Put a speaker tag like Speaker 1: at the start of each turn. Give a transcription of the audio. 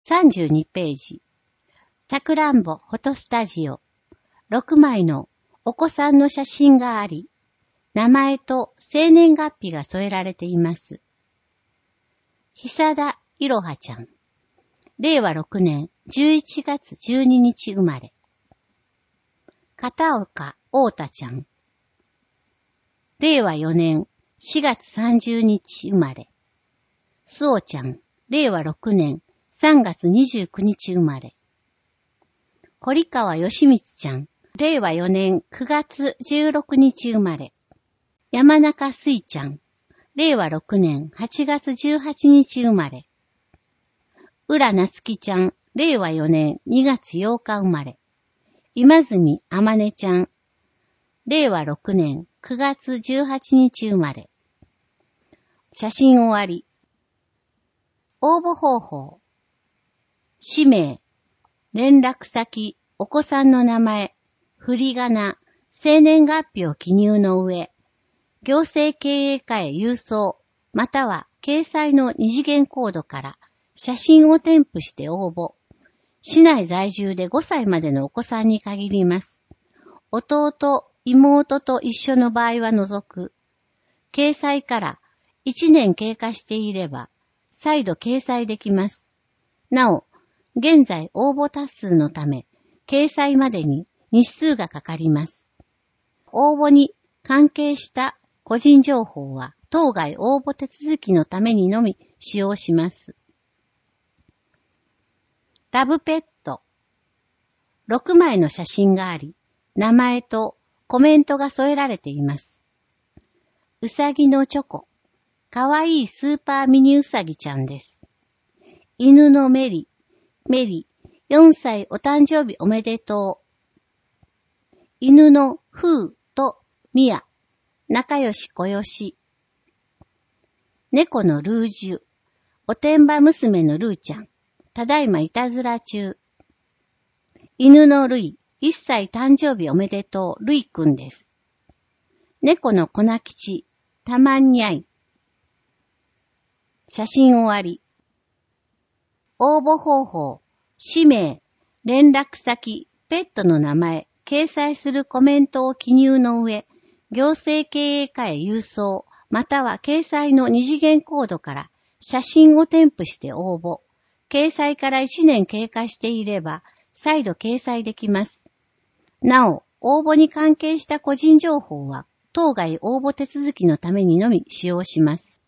Speaker 1: 32ページ。さくらんぼフォトスタジオ。6枚のお子さんの写真があり、名前と生年月日が添えられています。久田いろはちゃん。令和6年11月12日生まれ。片岡大太ちゃん。令和4年4月30日生まれ。すおちゃん。令和6年3月29日生まれ。堀川義光ちゃん。令和4年9月16日生まれ。山中すいちゃん。令和6年8月18日生まれ。浦なつきちゃん。令和4年2月8日生まれ。今住あまねちゃん。令和6年9月18日生まれ。写真終わり。応募方法。氏名、連絡先、お子さんの名前、振り仮名、生年月日を記入の上、行政経営課へ郵送、または掲載の二次元コードから写真を添付して応募。市内在住で5歳までのお子さんに限ります。弟、妹と一緒の場合は除く。掲載から1年経過していれば、再度掲載できます。なお、現在応募多数のため、掲載までに日数がかかります。応募に関係した個人情報は当該応募手続きのためにのみ使用します。ラブペット。6枚の写真があり、名前とコメントが添えられています。うさぎのチョコ。かわいいスーパーミニウサギちゃんです。犬のメリ、4歳お誕生日おめでとう。犬のフーとミヤ、仲良し小良し。猫のルージュ、おてんば娘のルーちゃん、ただいまいたずら中。犬のルイ、1歳誕生日おめでとう、ルイくんです。猫の粉吉、たまんにゃい。写真終わり。応募方法、氏名、連絡先、ペットの名前、掲載するコメントを記入の上、行政経営課へ郵送、または掲載の二次元コードから写真を添付して応募。掲載から1年経過していれば、再度掲載できます。なお、応募に関係した個人情報は、当該応募手続きのためにのみ使用します。